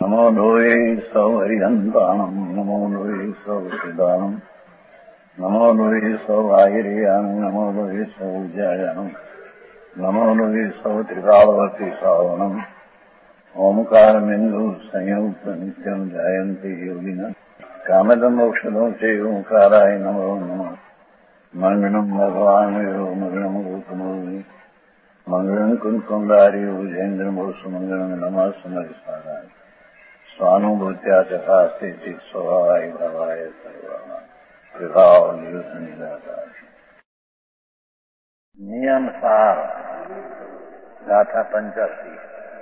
नमो लोये सौहरिहन्ताणम् नमो लोये सौहृदानम् नमो लोये सौभागिर्यानम् नमो लोये सौज्यायानम् नमो लोये सौत्रिकालवर्ति सावनम् ओंकारमिन्दु संयुक्त नित्यम् जायन्ति योगिनः कामदम् मोक्षदम् च ओंकाराय नमो नमः मंगलम् भगवान् यो मंगलम् गौतमोऽग्नि मंगलम् कुन्कुण्डारि उजेन्द्रमोसु मंगलम् नमः समरिसाराय स्वानुभूत्या चकास्ते स्वभावाय भावाय सर्वाणां विभाव निदातार। नियम सार गाथा 85।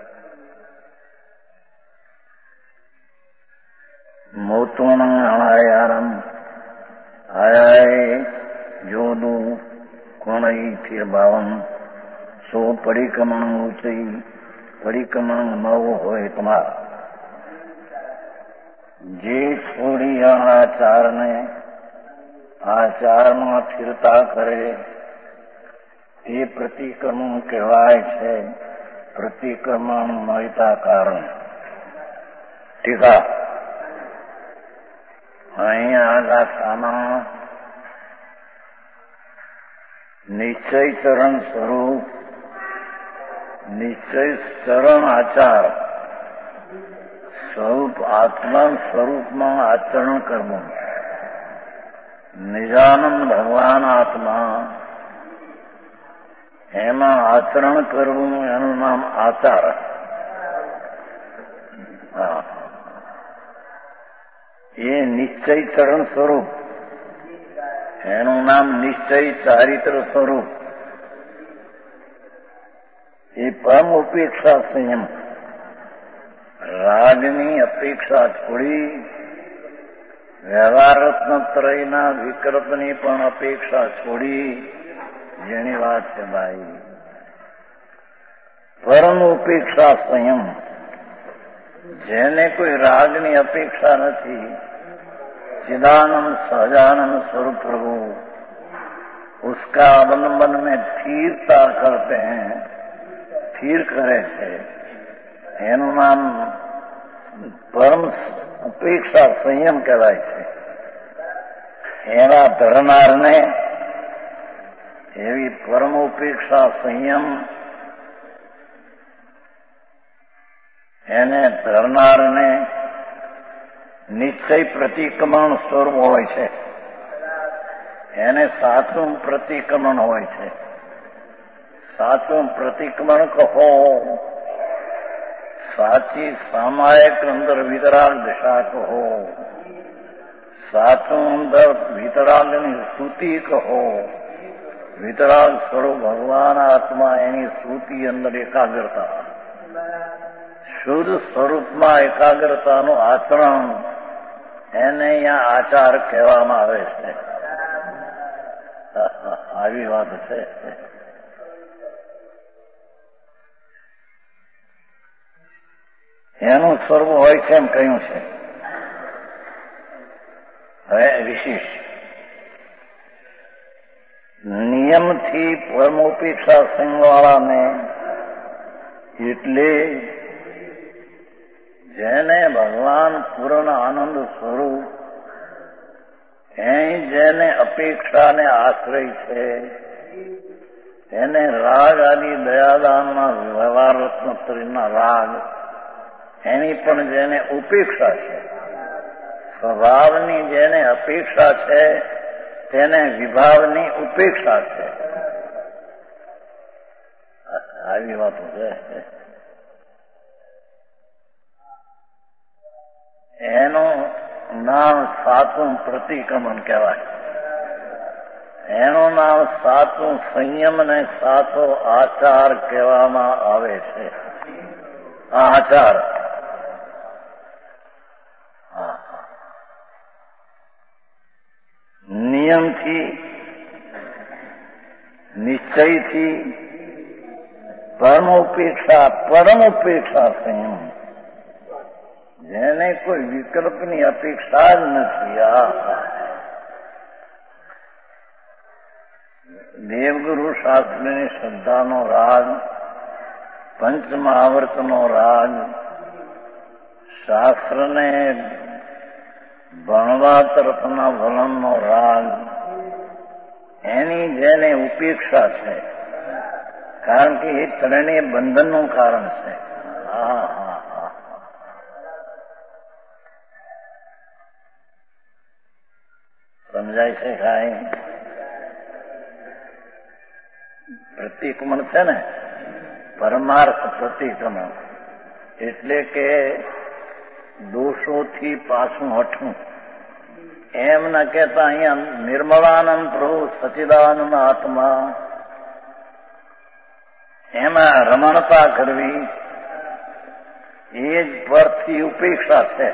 मोतुणं अणायारम आयाए जोदू कोणई थिर बावम सो परिक्रमण ऊंचई परिक्रमण नव होए तुम्हारा। जे छोड़ी आचार ने आचार में स्थिरता करे તે પ્રતિક્રમણ કહેવાય છે। પ્રતિક્રમણ મળતા કારણ ટીકા અહીંયા ગાથામાં નિશ્ચય ચરણ સ્વરૂપ નિશ્ચય ચરણ આચાર સ્વરૂપ આત્મા સ્વરૂપમાં આચરણ કરવું। નિજાનંદ ભગવાન આત્મા એમાં આચરણ કરવું એનું નામ આચાર। એ નિશ્ચય ચરણ સ્વરૂપ એનું નામ નિશ્ચય ચારિત્ર સ્વરૂપ। એ પરમ ઉપેક્ષા સંયમ રાગની અપેક્ષા છોડી વ્યવહાર રત્નત્રયના વિકલ્પની પણ અપેક્ષા છોડી જેની વાત છે ભાઈ પરમ ઉપેક્ષા સંયમ જેને કોઈ રાગની અપેક્ષા નથી चिदानंद सहजानंद स्वरूप प्रभु उसका अवलंबन में स्थिरता करते हैं स्थिर करे છે એનું નામ પરમ ઉપેક્ષા સંયમ કહેવાય છે। એવા ધરનારને એવી પરમ ઉપેક્ષા સંયમ એને ધરનારને નિશ્ચય પ્રતિક્રમણ સ્વરૂપ હોય છે। એને સાચું પ્રતિક્રમણ હોય છે। સાચું પ્રતિક્રમણ કહો સાચી સામાયિક અંદર વિતરાગ દિશા કહો સાચું અંદર વિતરાગની સ્તુતિ કહો। વિતરાગ સ્વરૂપ ભગવાન આત્મા એની સ્તુતિ અંદર એકાગ્રતા શુદ્ધ સ્વરૂપમાં એકાગ્રતાનું આચરણ એને અહીંયા આચાર કહેવામાં આવે છે। આવી વાત છે। એનું સ્વરૂપ હોય છે એમ કહ્યું છે। હવે વિશેષ નિયમથી પરમોપેક્ષા સંઘવાળાને એટલે જેને ભગવાન પૂર્ણ આનંદ સ્વરૂપ અહીં જેને અપેક્ષાને આશ્રય છે એને રાગ આદિ દયાદાનના વ્યવહાર રત્નત્રયના રાગ એની પણ જેને ઉપેક્ષા છે સ્વભાવની જેને અપેક્ષા છે તેને વિભાવની ઉપેક્ષા છે। આવી વાતો છે। એનું નામ સાચું પ્રતિક્રમણ કહેવાય। એનું નામ સાચું સંયમ ને સાચો આચાર કહેવામાં આવે છે। આ આચાર નિયમથી નિશ્ચયથી પરમોપેક્ષા સંયમ જેને કોઈ વિકલ્પની અપેક્ષા જ નથી। દેવગુરુ શાસ્ત્રીની શ્રદ્ધાનો રાગ પંચમહાવર્તનો રાગ શાસ્ત્રને ભણવા તરફના વલણનો રાગ એની જેને ઉપેક્ષા છે, કારણ કે એ ત્રણેય બંધનનું કારણ છે. સમજાય છે કાંઈ? પ્રતિક્રમણ છે ને, પરમાર્થ પ્રતિક્રમણ એટલે કે દોષોથી પાછું હટવું. એમ ના કહેતા અહીંયા નિર્મળાનંદ પ્રભુ સચિદાનંદ આત્મા એમાં રમણતા કરવી એ જ પરથી ઉપેક્ષા છે.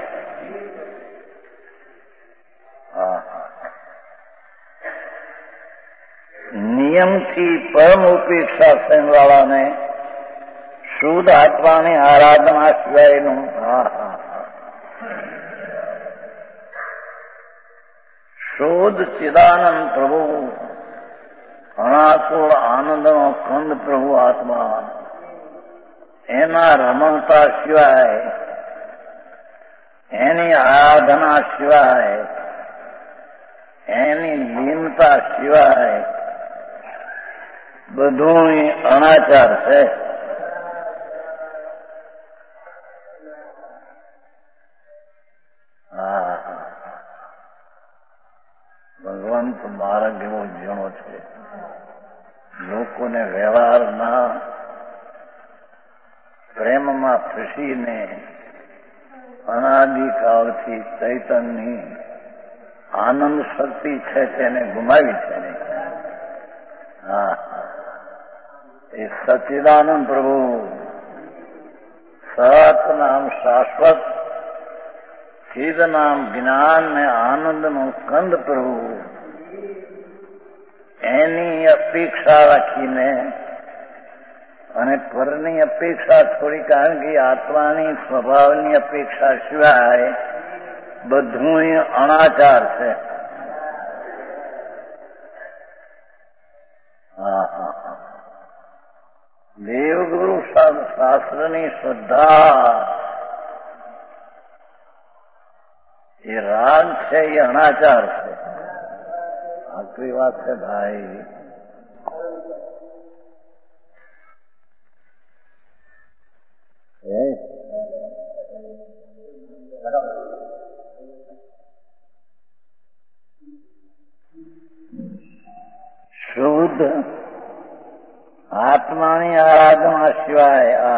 નિયમથી પરમ ઉપેક્ષા વાળાને શુદ્ધ આત્માની આરાધના સિવાયનું શુદ્ધ ચિદાનંદ પ્રભુ અણાકુળ આનંદનો કંદ પ્રભુ આત્મા એના રમણતા સિવાય, એની આરાધના સિવાય, એની લીનતા સિવાય બધું અનાચાર છે. ભગવંત માર્ગ એવો ઝીણો છે, લોકોને વ્યવહારના પ્રેમમાં ફસીને અનાદિકાળથી ચૈતન્યની આનંદ શક્તિ છે તેને ગુમાવી છે. એ સચ્ચિદાનંદ પ્રભુ સત નામ શાશ્વત, ચિદ નામ જ્ઞાન ને આનંદનું કંદ પ્રભુ એની અપેક્ષા રાખીને અને પરની અપેક્ષા થોડી, કારણ કે આત્માની સ્વભાવની અપેક્ષા સિવાય બધું અનાચાર છે. દેવગુરુ શાસ્ત્રની શ્રદ્ધા એ રાગ છે, એ અનાચાર છે. આખરી વાત છે ભાઈ. શુદ્ધ આત્માની આરાધના સિવાય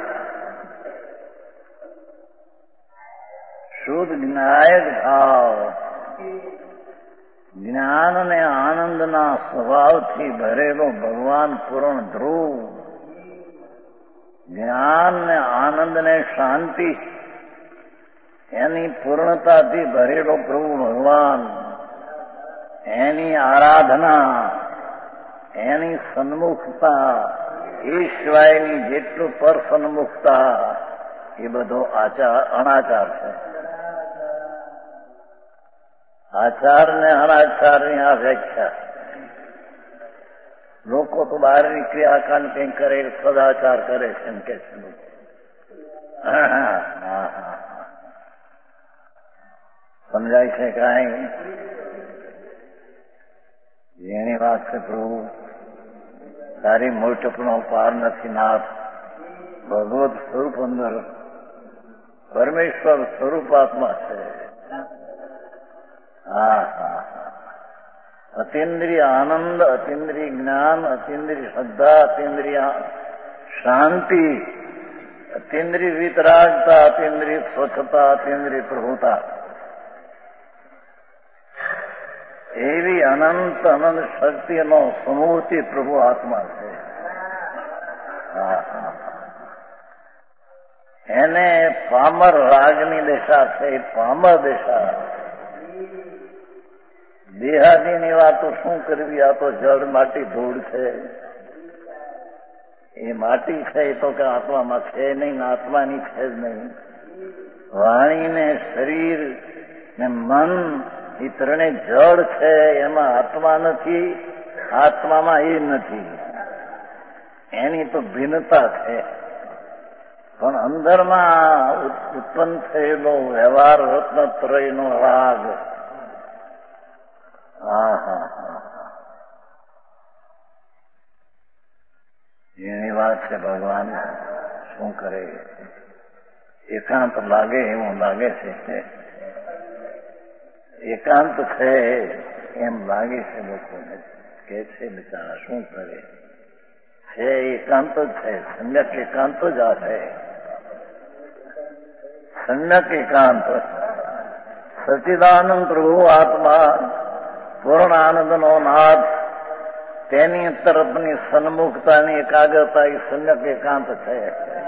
શુદ્ધ જ્ઞાયક ભાવ, જ્ઞાન અને આનંદના સ્વભાવથી ભરેલો ભગવાન પૂર્ણ ધ્રુવ, જ્ઞાન ને આનંદ ને શાંતિ એની પૂર્ણતાથી ભરેલો પ્રભુ ભગવાન, એની આરાધના, એની સન્મુખતા, એ સિવાયની જેટલું પર સન્મુખતા એ બધો અનાચાર છે. આચાર ને અનાચારની આ વ્યાખ્યા. લોકો તો બહારની ક્રિયાકાંડ કંઈ કરે, સદાચાર કરે છે એમ કે છે. સમજાય છે કાંઈ? એની વાત છે પ્રભુ તારી મોટપનો પાર નથી નાથ. ભગવત સ્વરૂપ અંદર પરમેશ્વર સ્વરૂપાત્મા છે. અતિન્દ્રિય આનંદ, અતિન્દ્રિય જ્ઞાન, અતિન્દ્રિય શ્રદ્ધા, અતિન્દ્રિય શાંતિ, અતિન્દ્રિય વિતરાગતા, અતિન્દ્રિય સ્વચ્છતા, અતિન્દ્રિય પ્રભુતા, એવી અનંત અનંત શક્તિનો સમૂહથી પ્રભુ આત્મા છે. એને પામર રાગની દિશા છે, પામર દિશા. દેહાદીની વાતો શું કરવી? આ તો જળ માટી ધૂળ છે. એ માટી છે એ તો કે આત્મામાં છે નહીં, આત્માની છે જ નહીં. વાણી ને શરીર ને મન એ ત્રણે જળ છે, એમાં આત્મા નથી, આત્મામાં એ નથી. એની તો ભિન્નતા છે. પણ અંદરમાં ઉત્પન્ન થયેલો વ્યવહાર રત્નત્રયનો રાગ, એની વાત છે. ભગવાન શું કરે? એકાંત લાગે એવું લાગે છે, એકાંત છે એમ લાગે છે લોકોને. કે છે બિચારા શું કરે? છે એકાંત જ છે, સમ્યક એકાંત જ આ છે. સમ્યક એકાંત સચિદાનંદ પ્રભુ આત્મા પૂર્ણ આનંદનો નાથ, તેની તરફની સન્મુખતાની એકાગ્રતા એ સમ્યક એકાંત છે.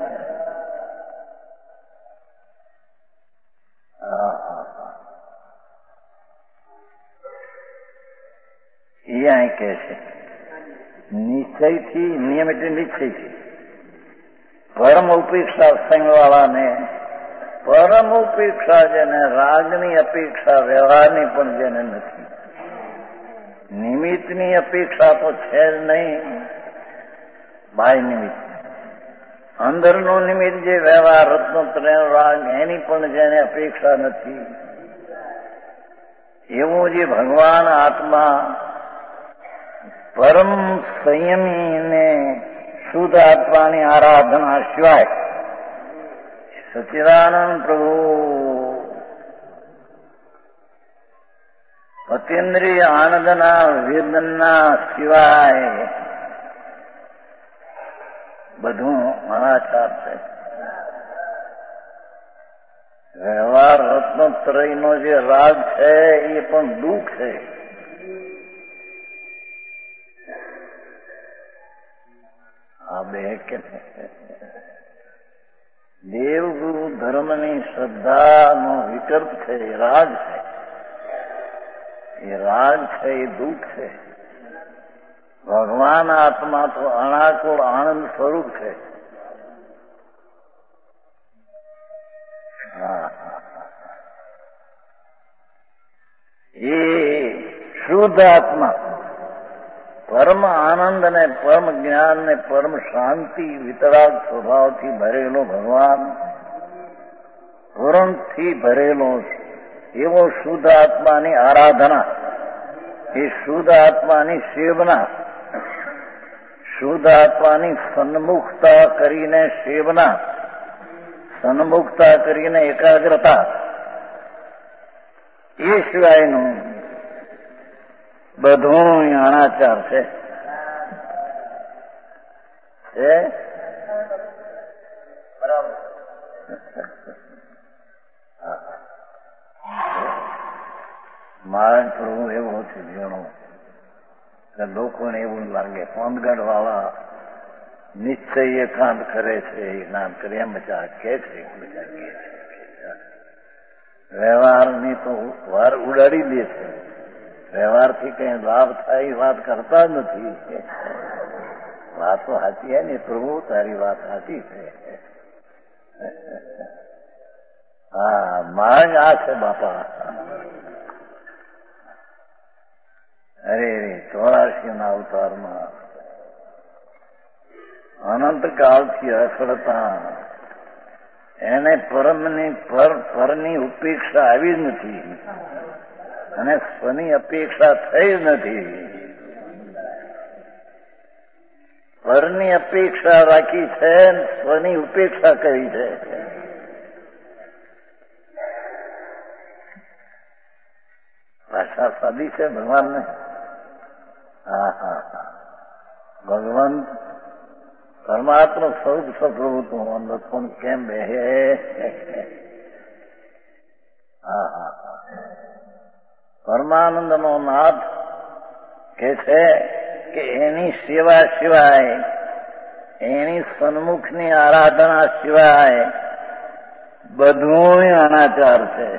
એ અહીં કે છે નિશ્ચયથી, નિયમ એટલે નિશ્ચયથી પરમ ઉપેક્ષા સંગવાળાને, પરમ ઉપેક્ષા જેને રાગની અપેક્ષા વ્યવહારની પણ જેને નથી, નિમિત્તની અપેક્ષા તો છે જ નહીં, બાહ્ય નિમિત્ત, અંદરનું નિમિત્ત જે વ્યવહાર રત્નત્રય રાગ એની પણ જેને અપેક્ષા નથી, એવું જે ભગવાન આત્મા પરમ સંયમી ને શુદ્ધ આત્માની આરાધના સિવાય, સચિદાનંદ પ્રભુ અતિન્દ્રિય આનંદના વેદનના સિવાય બધું અનાચાર છે. વ્યવહાર રત્નત્રયનો જે રાગ છે એ પણ દુઃખ છે. આ બે કે દેવગુરુ ધર્મની શ્રદ્ધાનો વિકલ્પ છે, એ રાગ છે. એ રાગ છે, એ દુઃખ છે. ભગવાન આત્મા તો અનાકુળ આનંદ સ્વરૂપ છે. એ શુદ્ધ આત્મા પરમ આનંદ ને પરમ જ્ઞાન ને પરમ શાંતિ વિતરાગ સ્વભાવથી ભરેલો ભગવાન, પૂરણથી ભરેલો એવો શુદ્ધ આત્માની આરાધના, એ શુદ્ધ આત્માની સેવના, શુદ્ધ આત્માની સન્મુખતા કરીને સેવના, સન્મુખતા કરીને એકાગ્રતા, એ સિવાયનું બધું અનાચાર છે. મારણ પ્રભુ એવો છે જેનો લોકોને એવું લાગે પાનગઢ વાળા નિશ્ચય એકાંત કરે છે, એકાંત કરે એમ બધા કે છે. વ્યવહારની તો વાર ઉડાડી દે છે. વ્યવહારથી કઈ લાભ થાય એ વાત કરતા જ નથી. વાત તો સાચી હે ને પ્રભુ, તારી વાત સાચી છે. હા, માંગ આ છે બાપા. અરે 84 ના અવતારમાં અનંત કાળથી અખડતા એને પરની ઉપેક્ષા આવી જ નથી અને સ્વની અપેક્ષા થઈ જ નથી. પરની અપેક્ષા રાખી છે, સ્વની ઉપેક્ષા કરી છે. ભાષા સાદી છે ભગવાનને. ભગવાન પરમાત્મા સ્વરૂપ સ્વપ્રભુ તો અંદર પણ કેમ બેહે. પરમાનંદ નો નાથ કે છે કે એની સેવા સિવાય, એની સન્મુખની આરાધના સિવાય બધું અનાચાર છે.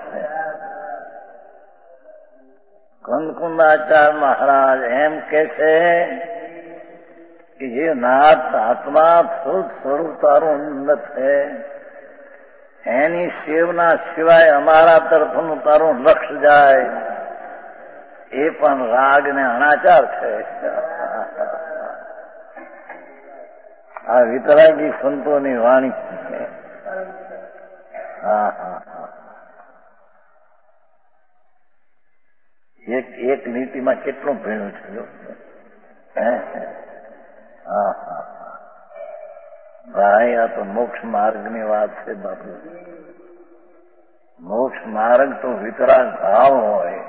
કંદકુંદાચાર્ય મહારાજ એમ કે છે કે જે નાથ આત્મા શુદ્ધ સ્વરૂપ તારું ઉન્નત છે, એની સેવના સિવાય અમારા તરફનું તારું લક્ષ્ય જાય એ પણ રાગ ને અનાચાર છે. આ વિતરાગી સંતોની વાણી છે. હા હા હા. એક નીતિમાં કેટલું ભેળું છે. હા હા. ભાઈ આ તો મોક્ષ માર્ગની વાત છે બાપુ. મોક્ષ માર્ગ તો વિતરાગ ભાવ હોય,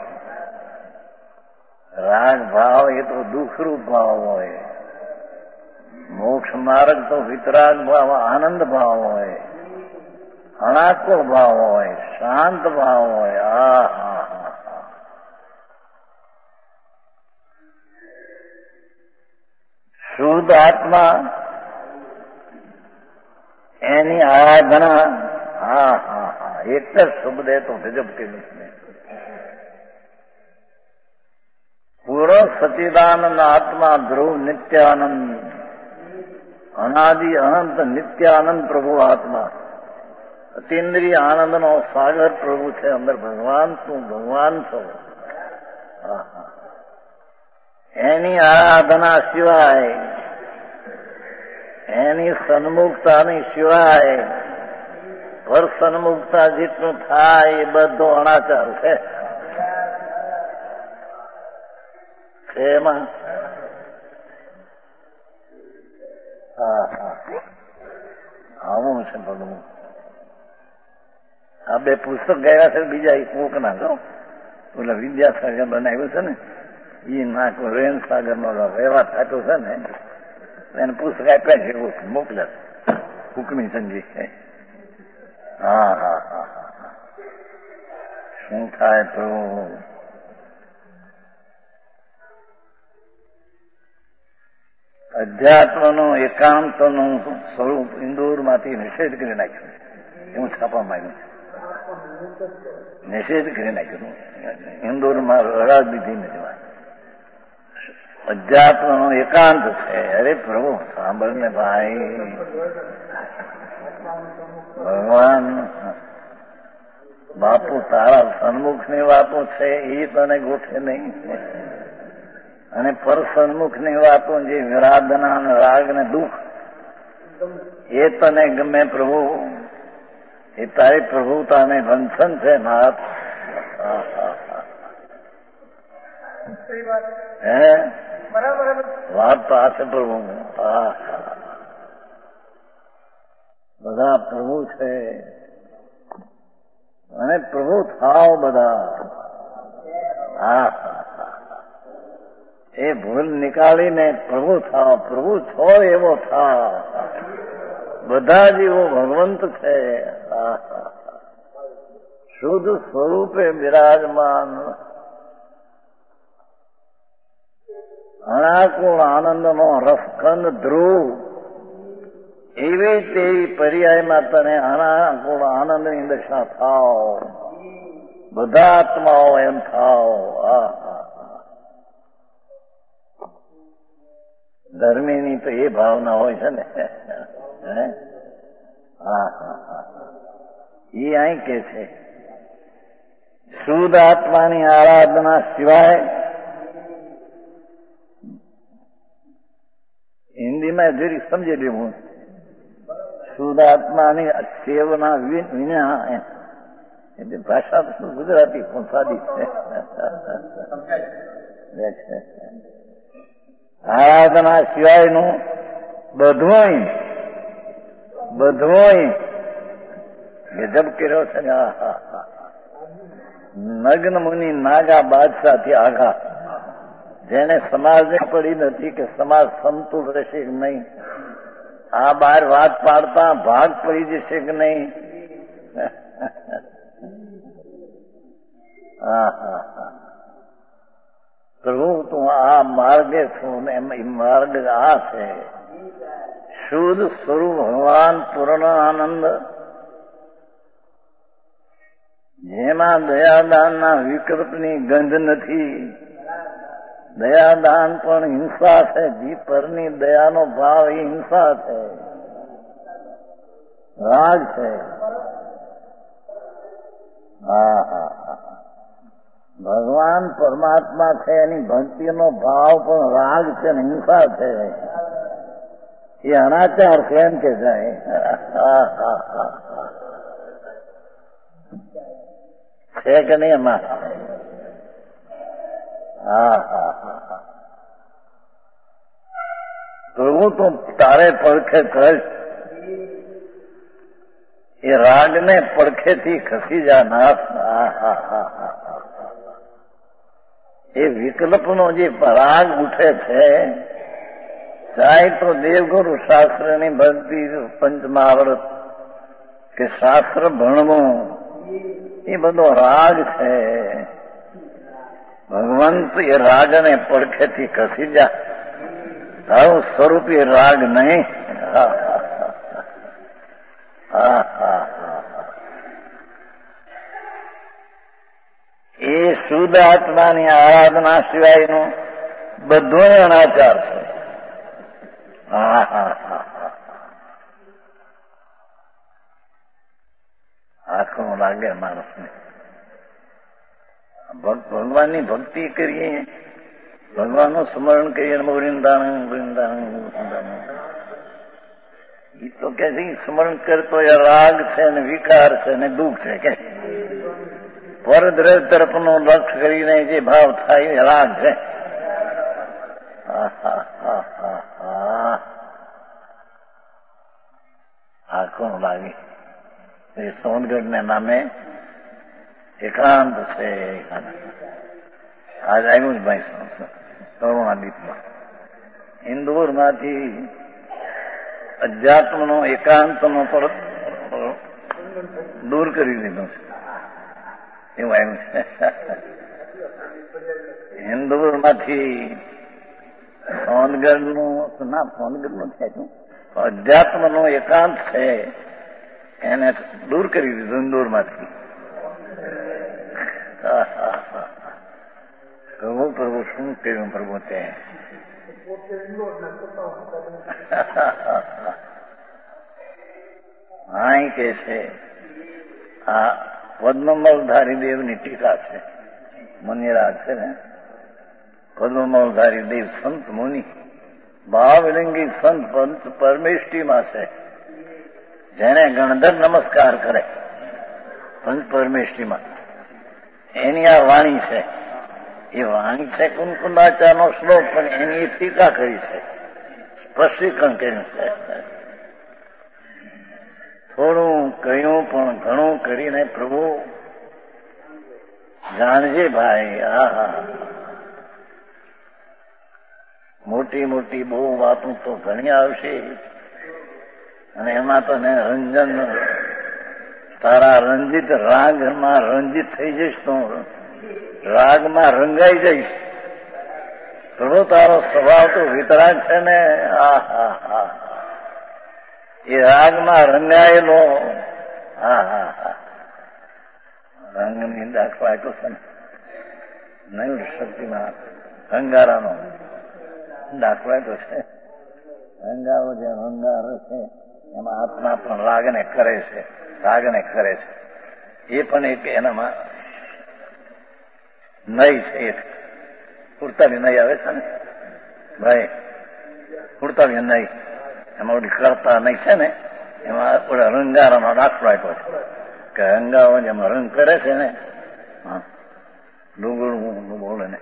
રાગ ભાવ એ તો દુઃખરૂપ ભાવ હોય. મોક્ષ માર્ગ તો વિતરાગ ભાવ આનંદ ભાવ હોય, અણાકુળ ભાવ હોય, શાંત ભાવ હોય. હા હા હા. શુદ્ધ આત્મા એની આરાધના. હા હા હા. એક જ શબ્દ તો ગજબ કે નથી. પૂરો સચિદાનંદ આત્મા ધ્રુવ નિત્યાનંદ અનાદિ અનંત નિત્યાનંદ પ્રભુ આત્મા અતિન્દ્રિય આનંદ નો સાગર પ્રભુ છે. અંદર ભગવાન તું ભગવાન છો. એની આરાધના સિવાય, એની સન્મુખતાની સિવાય પર સન્મુખતા જેટલું થાય એ બધો અણાચાર છે. એમાં હા હા આવું છે બધું. આ બે પુસ્તક ગયા છે બીજા એક કોક ના જો ઓલા વિદ્યાસાગર બનાવ્યું છે ને એ નાખો રેન સાગર નો વ્યવહાર થતો છે ને એને પુસ્તક આપ્યા છે એવું મોકલે હુકમી સંજી. હા હા હા હા. શું થાય તો અધ્યાત્મનો એકાંતનું સ્વરૂપ ઇન્દોરમાંથી નિષેધ કરી નાખ્યું. એવું છાપવામાં આવ્યું. નિષેધ કરી નાખ્યું. ઇન્દોરમાં રડા દીધી નથી. અધ્યાત્મનો એકાંત છે. અરે પ્રભુ સાંભળને ભાઈ, ભગવાન બાપુ તારા સન્મુખની વાતો છે એ તને ગોઠે નહીં, અને પર સન્મુખની વાતો જે વિરાધના અને રાગ ને દુઃખ એ તને ગમે પ્રભુ. એ તારી પ્રભુતાને બંધન છે નાથ. હે વાત તો આ છે પ્રભુ. બધા પ્રભુ છે અને પ્રભુ થાવ બધા. હા એ ભૂલ નીકાળીને પ્રભુ થાવ. પ્રભુ છો એવો થાવ. બધા જીવો ભગવંત છે. શુદ્ધ સ્વરૂપે બિરાજમાન અણાકુળ આનંદનો રસખંડ ધ્રુવ એવી તેવી પર્યાયમાં તને અણાકુળ આનંદની દશા થાવ. બધા આત્માઓ એમ થાવ. ધર્મીની તો એ ભાવના હોય છે ને. હા હા. એ અહીં કે છે શુદ્ધ આત્માની આરાધના સિવાય. હિન્દીમાં જરી સમજી લેવું. શુદ્ધ આત્માની સેવના વિના એટલે ભાષા તો ગુજરાતી પણ સાદી છે. આરાધના સિવાયનું બધું ગજબ કર્યો છે ને. નગ્ન મુનિ નાગા બાદશાહથી આઘા. જેને સમાજને પડી નથી કે સમાજ સમતુલ રહેશે કે નહીં, આ બાર વાત પાડતા ભાગ પડી જશે કે નહીં. પ્રભુ તું આ માર્ગે છું ને એમ માર્ગ આ છે. શુદ્ધ સ્વરૂપ ભગવાન પૂર્ણ આનંદ, જેમાં દયાદાનના વિકલ્પની ગંધ નથી. દયાદાન પણ હિંસા છે. જી પરની દયાનો ભાવ એ હિંસા છે, રાગ છે. હા હા હા. ભગવાન પરમાત્મા છે એની ભક્તિનો ભાવ પણ રાગ છે ને હિંસા છે. એ અનાચાર છે એમ કે જાય. હા હા હા. છે કે નહીં એમાં? હા હા હા. પ્રભુ તું તારે પડખે કર, એ રાગને પડખેથી ખસી જા નાથ. એ વિકલ્પનો જે રાગ ઉઠે છે, ચાહે તો દેવગુરુ શાસ્ત્રની ભક્તિ, પંચમહાવ્રત કે શાસ્ત્ર ભણવું, એ બધો રાગ છે. ભગવંત એ રાગને પડખેથી ખસી જા, તારું સ્વરૂપ એ રાગ નહીં. એ શુદ્ધ આત્માની આરાધના સિવાયનું બધું અનાચાર છે. આખું લાગે માણસને. ભગવાનની ભક્તિ કરીએ, ભગવાનનું સ્મરણ કરીએ, વૃંદાવન વૃંદાવન વૃંદાવન. એ તો કે સ્મરણ કરતો એ રાગ છે ને વિકાર છે ને દુઃખ છે કે પરદ્રવ તરફનો લક્ષ કરીને જે ભાવ થાય એ રાગ છે. આ કોણ લાગે? એ સોનગઢને નામે એકાંત છે. આજ આવ્યું જ ભાઈ કરુણાદીપમાં ઇન્દોરમાંથી અધ્યાત્મનો એકાંતનો પર દૂર કરી દીધો છે. એવું આવ્યું છે. ઇન્દોરમાંથી સોનગઢનું ના, સોનગઢનું થયું અધ્યાત્મનો એકાંત છે એને દૂર કરી દીધું ઇન્દોરમાંથી. પ્રભુ પ્રભુ શું કહ્યું પ્રભુ તે? હા કે છે આ પદ્મમલધારી દેવની ટીકા છે. મુનિરાજ છે ને, પદ્મમલધારી દેવ સંત મુનિ ભાવલિંગી સંત પંચ પરમેષ્ટિમાં છે. જેને ગણધર નમસ્કાર કરે પંચ પરમેષ્ટિમાં, એની આ વાણી છે. એ વાણી છે કુંકુંદાચારનો શ્લોક, પણ એની ટીકા કરી છે, સ્પષ્ટીકરણ કર્યું છે. થોડું કહ્યું પણ ઘણું કરીને પ્રભુ જાણજે ભાઈ. મોટી મોટી બહુ વાતો તો ઘણી આવશે, અને એમાં તો ને રંજન તારા રંજિત રાગમાં રંજિત થઈ જઈશ તો રાગમાં રંગાઈ જઈશ. પ્રભુ તારો સ્વભાવ તો વિતરાગ છે ને. એ રાગમાં રંગાયેલો રંગની દાખલા આપ્યો છે ને, નૈવ શક્તિમાં રંગારાનો દાખલો આપ્યો છે. રંગારો જે રંગારો છે એમાં આત્મા પણ રાગને કરે છે, રાગને કરે છે. એ પણ એક એનામાં નઈ છે. એક કુર્તાની નઈ આવે છે ને ભાઈ, કુર્તાની નઈ એમાં ઓલી કરતા નહીં છે ને, એમાં ઓલા રંગારાનો દાખલો આપ્યો છે કે રંગારો જેમાં રંગ કરે છે ને, ડુંગળું બોલે ને.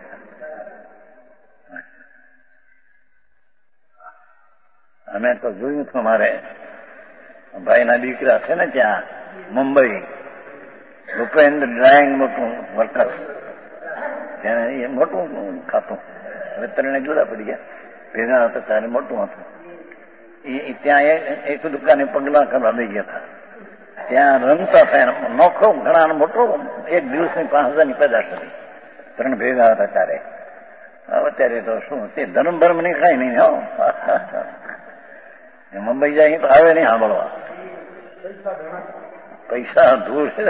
અમે તો જોયું હતું, મારે ભાઈના દીકરા છે ને ત્યાં મુંબઈ, ભૂપેન્દ્ર ડ્રાઇંગ મોટું વર્કર્સ, એને એ મોટું ખાતું. હવે ત્રણે જુદા પડી ગયા, ભેગા હતા ત્યારે મોટું હતું. એ ત્યાં એક દુકાને પગલા કરવા લઈ ગયા હતા. ત્યાં રમતા હતા, નોખો ઘણા મોટો, એક દિવસની 5,000ની પેદાશ હતી. ત્રણ ભેગા હતા ત્યારે. અત્યારે તો શું તે ધર્મ ભર્મ ની કઈ નહીં. હો મુંબઈ જાય તો આવે નહીં સાંભળવા, પૈસા દૂર છે.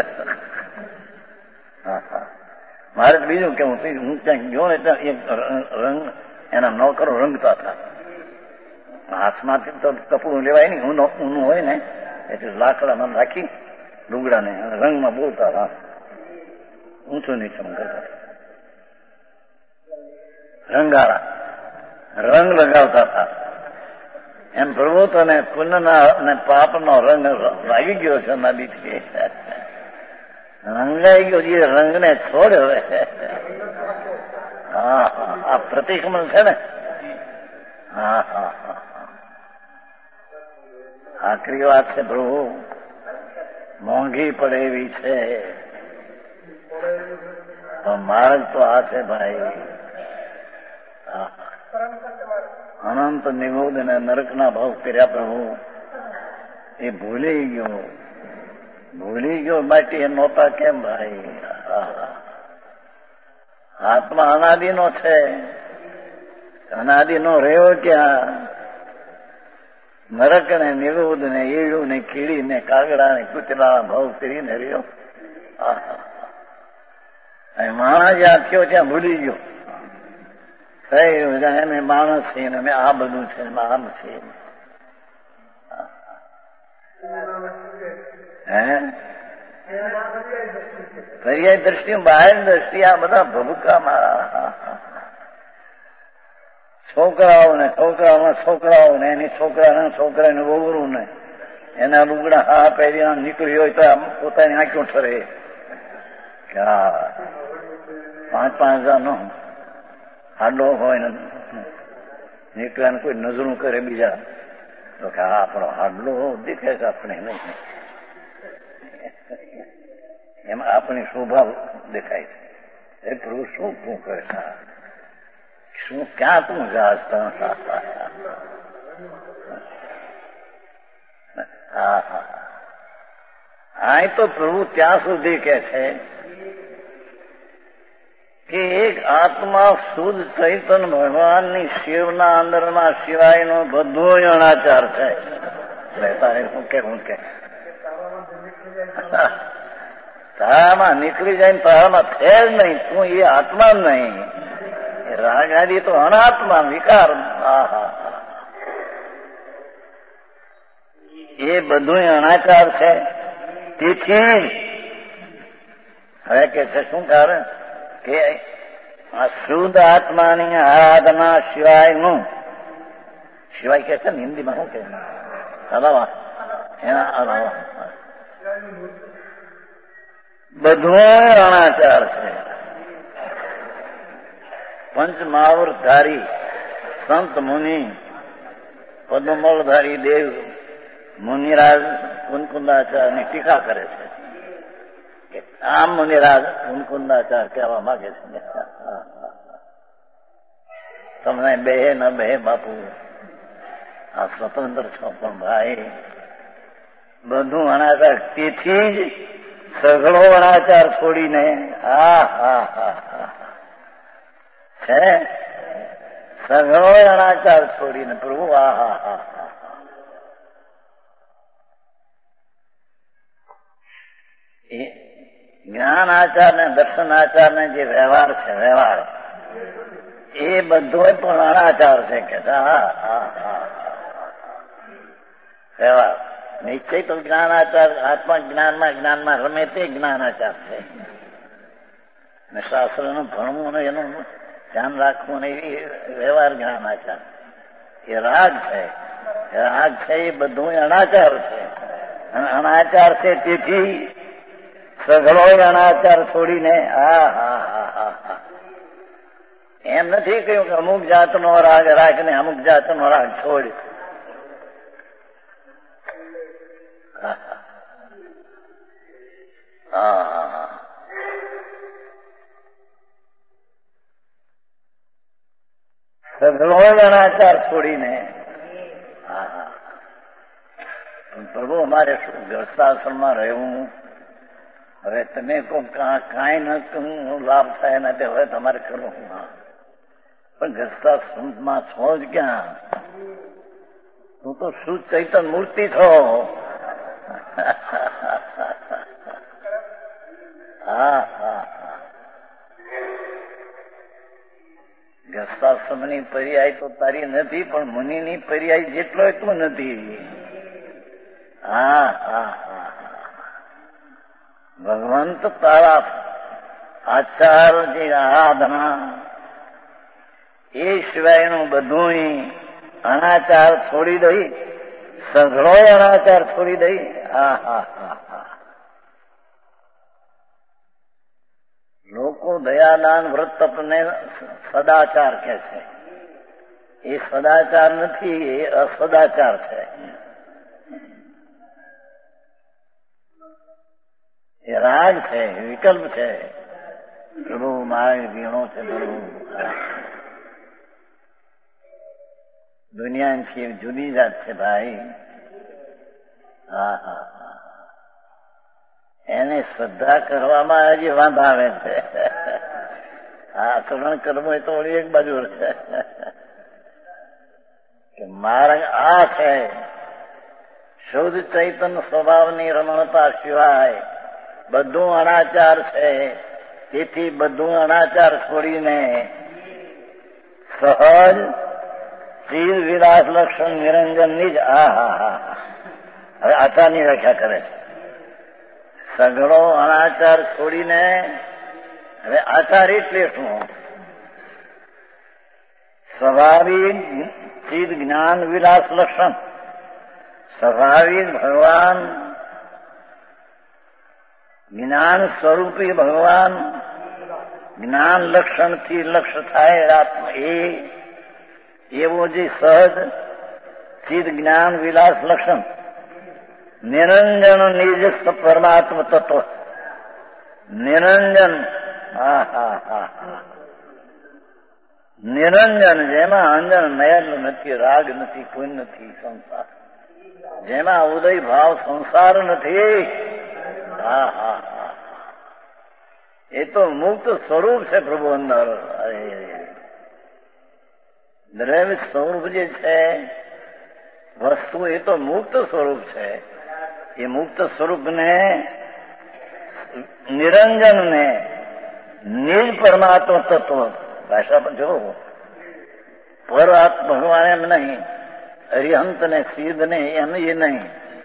મારે બીજું કેવું, હું ક્યાંક ગયો ને ત્યાં એક રંગ એના નોકરો રંગતા હતા. હાથમાંથી તો કપડું લેવાય નહીં, ઊનું હોય ને એટલે લાકડામાં રાખી ડુંગળાને રંગમાં બોલતા હતા, ઊંચું નીચું કરતા. રંગારા રંગ લગાવતા હતા. એમ પ્રભુ તને પુણ્યના અને પાપનો રંગ લાગી ગયો છે નદીથી. રંગાઈ ગયો જે રંગને છોડ હવે. હા હા, આ પ્રતિક્રમણ છે ને. હા હા હા, આખરી વાત છે પ્રભુ, મોંઘી પડે એવી છે. માર્ગ તો આ છે ભાઈ. અનંત નિગોદ અને નરકના ભાવ કર્યા પ્રભુ, એ ભૂલી ગયો બાકી એ નહોતા કેમ ભાઈ. આત્મા અનાદિનો છે, અનાદિનો રહ્યો ક્યાં? નરક ને નિરોધ ને ઈડું ને કીડી ને કાગડા ને કૂતરા ભાવ કરીને રહ્યો. માણસ જ્યાં થયો ત્યાં ભૂલી ગયો. અમે માણસ છીએ ને અમે આ બધું છે આમ છે. પર્યાય દ્રષ્ટિ બહાર દ્રષ્ટિ આ બધા ભભૂકા મારા. છોકરાઓને એની છોકરાને વહુરું ને એના લુગડા હા પહેરી નીકળી હોય તો આમ પોતાની આંખો ઠરે. 5,000 નો હાડો હોય ને નીકળ્યા કોઈ નજરું કરે બીજા તો કે હા આપણો હાડલો દેખાય છે આપણે નહીં, એમાં આપણી શોભા દેખાય છે. એ પ્રભુ શું તું કરે છે? શું ક્યાં તું જાસ? આ તો પ્રભુ ત્યાં સુધી કે છે કે એક આત્મા શુદ્ધ ચૈતન ભગવાનની શિવના અંદરના સિવાયનો બધો અણાચાર છે. તારે શું કે તારામાં નીકળી જાય ને તારામાં છે જ નહીં. તું એ આત્મા જ નહીં. રાગ આદિ તો અનાત્મા વિકાર. એ બધું અણાચાર છે. તેથી હવે કે છે શું કારણ કે આ શુદ્ધ આત્માની આરાધના સિવાયનું, સિવાય કે છે ને હિન્દીમાં શું કે અલાવા, એના અલાવા બધું અણાચાર છે. પંચમહાવરધારી સંત મુનિ પદ્મમલધારી દેવ મુનિરાજ કુનકુંદાચારની ટીકા કરે છે. આમ મુનિરાજ કુનકુંદાચાર કહેવા માંગે છે તમને બે ન બે બાપુ આ સ્વતંત્ર છો પણ ભાઈ બધું અનાચાર. તેથી જ સઘળો અનાચાર છોડીને છે સઘળો અનાચાર છોડીને પ્રભુ એ જ્ઞાન આચાર ને દર્શન આચાર ને જે વ્યવહાર છે, વ્યવહાર એ બધો પણ અનાચાર છે કે વ્યવહાર. નિશ્ચય તો જ્ઞાન આચાર, આત્મા જ્ઞાનમાં રમે તે જ્ઞાન આચાર છે. ને શાસ્ત્રનું ભણવું ને એનું ધ્યાન રાખવું ને એ વ્યવહાર જ્ઞાન આચાર. એ રાગ છે, રાગ છે એ બધું અનાચાર છે. અનાચાર છે તેથી સઘળો અનાચાર છોડીને એમ નથી કહ્યું કે અમુક જાતનો રાગ રાખને અમુક જાતનો રાગ છોડ. સઘળો અનાચાર છોડીને પ્રભુ અમારે શું ગ્રસ્તાશ્રમમાં રહેવું. હવે તમે કાંઈ ન લાભ થાય નથી, હવે તમારે કરવું. પણ ગ્રસ્તાશ્રમમાં છો જ ક્યાં? તું તો શુદ્ધ ચૈતન મૂર્તિ છો. ગ્રસ્તાશ્રમની પર્યાય તો તારી નથી, પણ મુનિની પર્યાય જેટલો એટલું નથી. ભગવંત તારા આચાર જે આરાધના એ સિવાયનું બધું અનાચાર છોડી દઈ, સઘળો અનાચાર છોડી દઈ. લોકો દયાદાન વ્રત તપને સદાચાર કહે છે. એ સદાચાર નથી, એ અસદાચાર છે. એ રાગ છે, વિકલ્પ છે. પ્રભુ મારે વીણો છે. પ્રભુ દુનિયાથી જુદી જાત છે ભાઈ. હા હા હા, એને શ્રદ્ધા કરવામાં હજી વાંધા આવે છે. આ શ્રવણ કરવું એ તો વળી એક બાજુ છે કે માર્ગ આ છે. શુદ્ધ ચૈતન્ય સ્વભાવની રમણતા સિવાય બધું અનાચાર છે. તેથી બધું અનાચાર છોડીને સહજ ચીર વિલાસ લક્ષણ નિરંજનની જ હવે આચારની વ્યાખ્યા કરે છે. સઘળો અનાચાર છોડીને હવે આચાર એટલે શું? સ્વાભાવિક ચિદ જ્ઞાન વિલાસ લક્ષણ. સ્વાભાવિક ભગવાન, જ્ઞાન સ્વરૂપી ભગવાન, જ્ઞાન લક્ષણથી લક્ષ્ય થાય એવો જે સહજ ચિદ જ્ઞાન વિલાસ લક્ષણ નિરંજન નિજ પરમાત્મ તત્વ. નિરંજન, નિરંજન જેમાં અંજન નયન નથી, રાગ નથી, કોઈ નથી સંસાર, જેમાં ઉદય ભાવ સંસાર નથી. એ તો મુક્ત સ્વરૂપ છે પ્રભુ અંદર. દ્રવ્ય સ્વરૂપ જે છે વસ્તુ, એ તો મુક્ત સ્વરૂપ છે. એ મુક્ત સ્વરૂપને, નિરંજનને નિજ પરમાત્મા તત્વ, ભાષા પર જો પર ભગવાન એમ નહીં, અરિહંત ને સિદ્ધ ને એમ એ નહીં,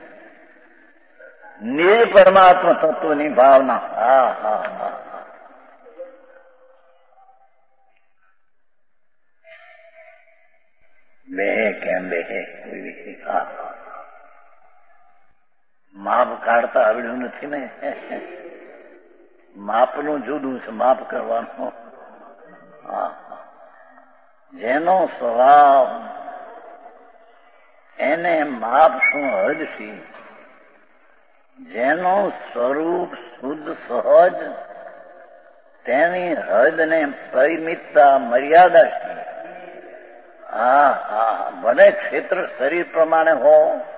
નિજ પરમાત્મા તત્વની ભાવના. બેહે કેમ બેહે? માપ કાઢતા આવડ્યું નથી ને. માપનું જુદું છે, માપ કરવાનું. જેનો સ્વભાવ એને માપ શું હદશી, જેનું સ્વરૂપ શુદ્ધ સહજ તેની હદને પરિમિતતા મર્યાદા છે. ભલે ક્ષેત્ર શરીર પ્રમાણે હો,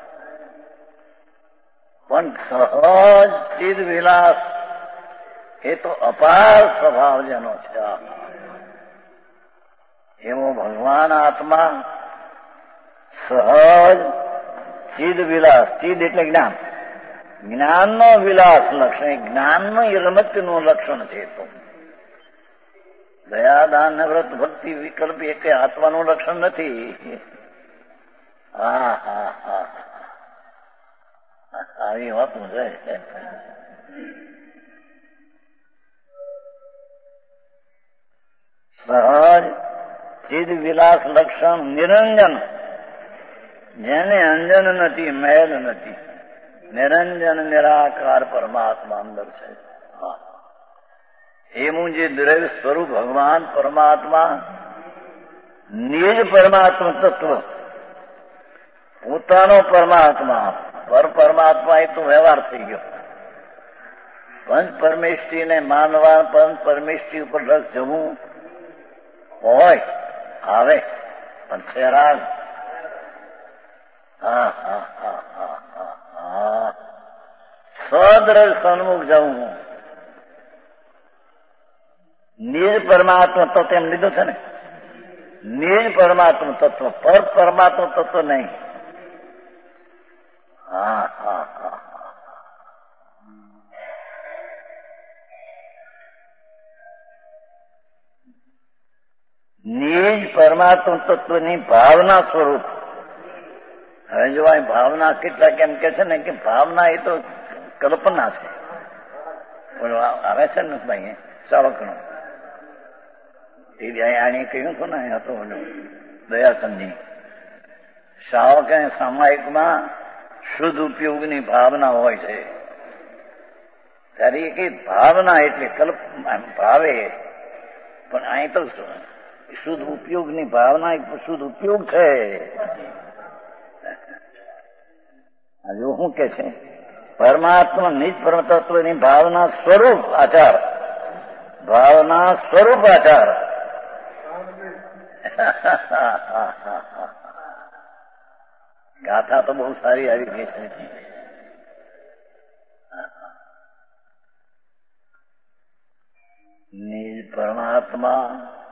પણ સહજ ચિદ વિલાસ એ તો અપાર સ્વભાવ જેનો છે. એવો ભગવાન આત્મા સહજ ચિદ વિલાસ. ચિદ એટલે જ્ઞાન, જ્ઞાનનો વિલાસ લક્ષણ, જ્ઞાનનું રમતનું લક્ષણ છે. તો દયાદાન વ્રત ભક્તિ વિકલ્પ એ કઈ આત્માનું લક્ષણ નથી. આવી વાત છે. સહજ ચિદ વિલાસ લક્ષણ નિરંજન, જેને અંજન નથી, મેલ નથી, નિરંજન નિરાકાર પરમાત્મા અંદર છે. એવું જે દ્રવ્ય સ્વરૂપ ભગવાન પરમાત્મા, નિજ પરમાત્મા તત્વ, પોતાનો પરમાત્મા, પર પરમાત્મા એ તો વ્યવહાર થઈ ગયો. પંચ પરમેષ્ઠીને માનવા, પંચ પરમેષ્ઠી ઉપર લક્ષ જવું હોય આવે, પણ છે રાગ. સદ્રવ્ય સન્મુખ જવું, નિજ પરમાત્મા તત્વ એમ લીધું છે ને. નિજ પરમાત્મા તત્વ, પર પરમાત્મા તત્વ નહીં. નિજ પરમાત્મા તત્વની ભાવના સ્વરૂપ. હવે જો આ ભાવના કેટલાક એમ કે છે ને કે ભાવના એ તો કલ્પના છે. આવે છે ને ભાઈ ચાવકનો આને કહ્યું હતું ને હતું દયાચંદજી શાવક સામાયિકમાં શુદ્ધ ઉપયોગની ભાવના હોય છે. ત્યારે એ કઈ ભાવના એટલે કલ્પ ભાવે, પણ અહીં તો શુદ્ધ ઉપયોગની ભાવના એક શુદ્ધ ઉપયોગ છે. હજુ શું કે છે? પરમાત્મા નિજ પરમ તત્વની ભાવના સ્વરૂપ આચાર, ભાવના સ્વરૂપ આચાર. ગાથા તો બહુ સારી આવી ગઈ છે. નિજ પરમાત્મા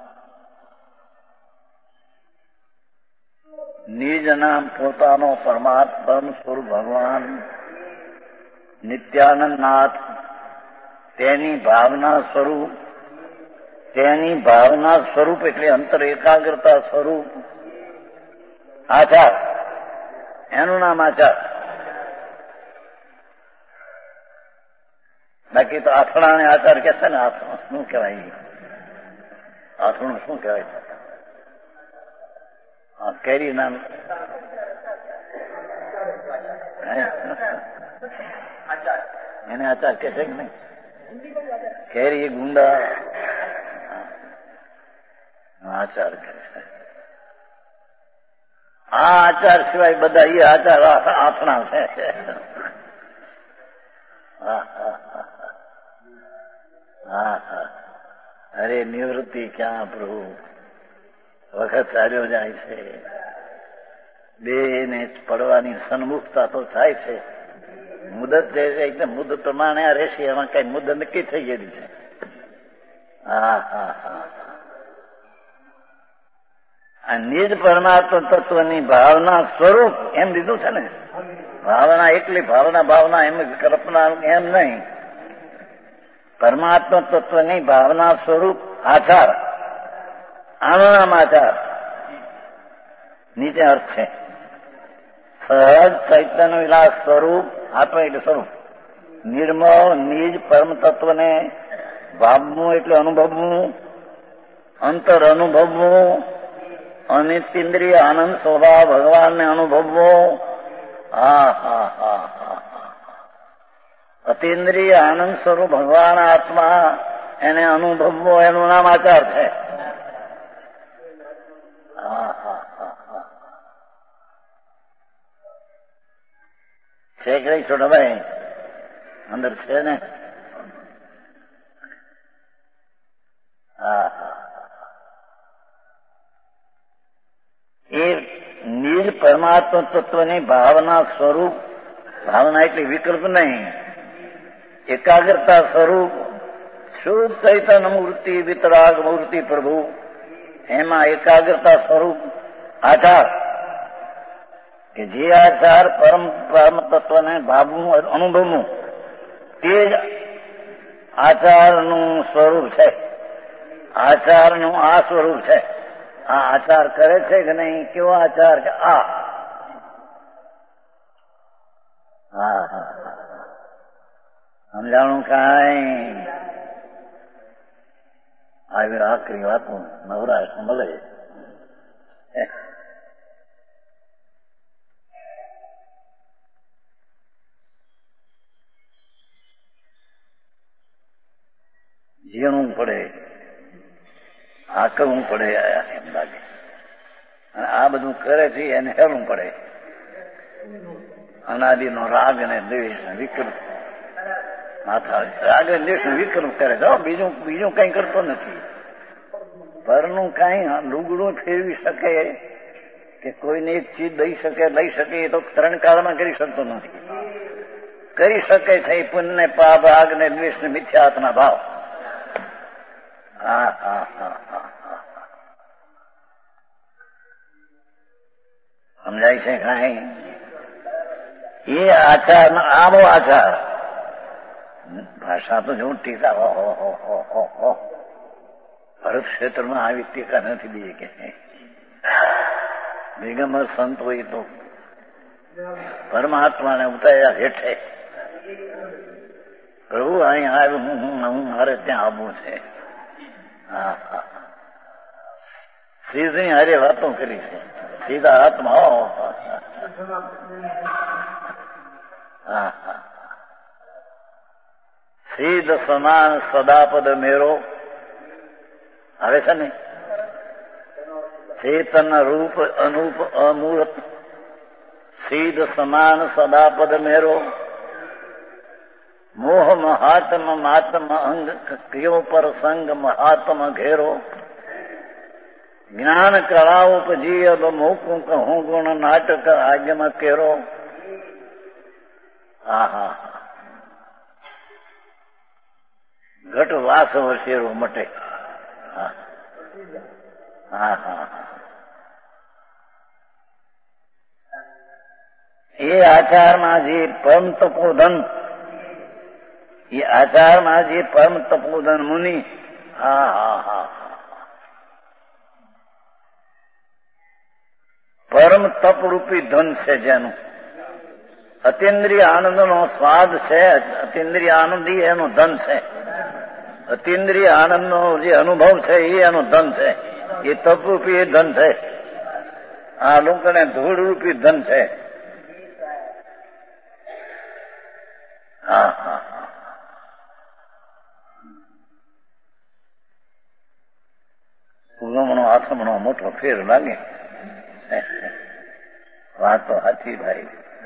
નિજ નામ પોતાનો પરમાત્મા સ્વરૂપ ભગવાન નિત્યાનંદ નાથ, તેની ભાવના સ્વરૂપ, તેની ભાવના સ્વરૂપ એટલે અંતર એકાગ્રતા સ્વરૂપ આચાર, એનું નામ આચાર. બાકી તો આથણાને આચાર કે છે ને, આથણું શું કહેવાય? આથણું શું કહેવાય? કેરી નામ એને આચાર કે છે કે નહીં? કેરી ગુંડા આચાર કે છે. આ આચાર સિવાય બધા એ આચાર આથણા છે. અરે નિવૃત્તિ ક્યાં પ્રભુ, વખત ચાલ્યો જાય છે. બેને પડવાની સન્મુખતા તો થાય છે. મુદત જે છે મુદત પ્રમાણે આ રહેશે, એમાં કઈ મુદત નક્કી થઈ ગયેલી છે. આ નિજ પરમાત્મા તત્વની ભાવના સ્વરૂપ એમ લીધું છે ને. ભાવના એકલી ભાવના એમ કલ્પના એમ નહીં. પરમાત્મા તત્વની ભાવના સ્વરૂપ આચાર, આનો નામ આચાર. નીચે અર્થ છે સહજ ચૈતન્ય વિલાસ સ્વરૂપ, આત્મા એટલે સ્વરૂપ. નિર્મળ નિજ પરમ તત્વને ભાવવું એટલે અનુભવવું, અંતર અનુભવવું, અનિત્યેન્દ્રિય આનંદ સ્વભાવ ભગવાનને અનુભવવો. અતિન્દ્રિય આનંદ સ્વરૂપ ભગવાન આત્મા, એને અનુભવવો, એનું નામ આચાર છે. છે કે નહીં છોટાભાઈ? અંદર છે ને? એ નિજ પરમાત્મા તત્વની ભાવના સ્વરૂપ, ભાવના એટલે વિકલ્પ નહીં, એકાગ્રતા સ્વરૂપ શુદ્ધ ચૈતન્ય મૂર્તિ, વિતરાગ મૂર્તિ પ્રભુ, એમાં એકાગ્રતા સ્વરૂપ આચાર, કે જે આચાર પરમ તત્વને ભાવવું, અનુભવવું, તે જ આચારનું સ્વરૂપ છે. આચારનું આ સ્વરૂપ છે. આ આચાર કરે છે કે નહીં? કેવો આચાર? કે સમજાણું કાંઈ? આવી આખરી વાતો નવરાશ મળે. જીણવું પડે, આકરવું પડે એમ લાગે. અને આ બધું કરે છે એને હેરવું પડે. અનાદિનો રાગ અને દ્વેષ વિકલ્પ માથા, રાગ અને દ્વેષ વિકલ્પ કરે છે. બીજું કઈ કરતો નથી. પરનું કઈ લુગડું ફેરવી શકે કે કોઈને એક ચીજ દઈ શકે, લઈ શકે, એ તો ત્રણ કાળમાં કરી શકતો નથી. કરી શકે છે એ પુણ્ય, પાપ, રાગ ને દ્વેષ ને મિથ્યાત્મા ભાવ. સમજાય છે કાંઈ? એ આચાર આવો આચાર. ભાષા તો જો ટીકા, ભરત ક્ષેત્રમાં આવી ટીકા નથી દે કે દિગંબર સંત હોય તો પરમાત્માને ઉતાર્યા હેઠે પ્રભુ અહીં આવ્યું, હું મારે ત્યાં આવવું છે. સીધી હારે વાતો કરી છે. સીધા હાથમાં સીધ સમાન સદાપદ મેરો આવે છે ને, ચેતન રૂપ અનુપ અમૂર્ત સીધ સમાન સદાપદ મેરો, મોહ મહાત્મ માત્મ અંગ કયો પર સંગ મહાત્મ ઘેરો, જ્ઞાન કળા ઉપજી અબ મૂકું કહું ગુણ નાટક આજ્ઞ કેરો. આહા, ઘટ વાસ વસેરો મટે. એ આચારમાં જે પરમ તપોધન, એ આચારમાં જે પરમ તપોધન મુનિ, પરમ તપરૂપી ધન છે જેનું અતિન્દ્રિય આનંદનો સ્વાદ છે, અતિન્દ્રિય આનંદી એનું ધન છે, અતિન્દ્રિય આનંદનો જે અનુભવ છે એ એનું ધન છે, એ તપરૂપી એ ધન છે. આ લોકોને ધૂળરૂપી ધન છે. ઉગમણો આથમણો મોટો ફેર લાગે. વાત તો સાચી ભાઈ.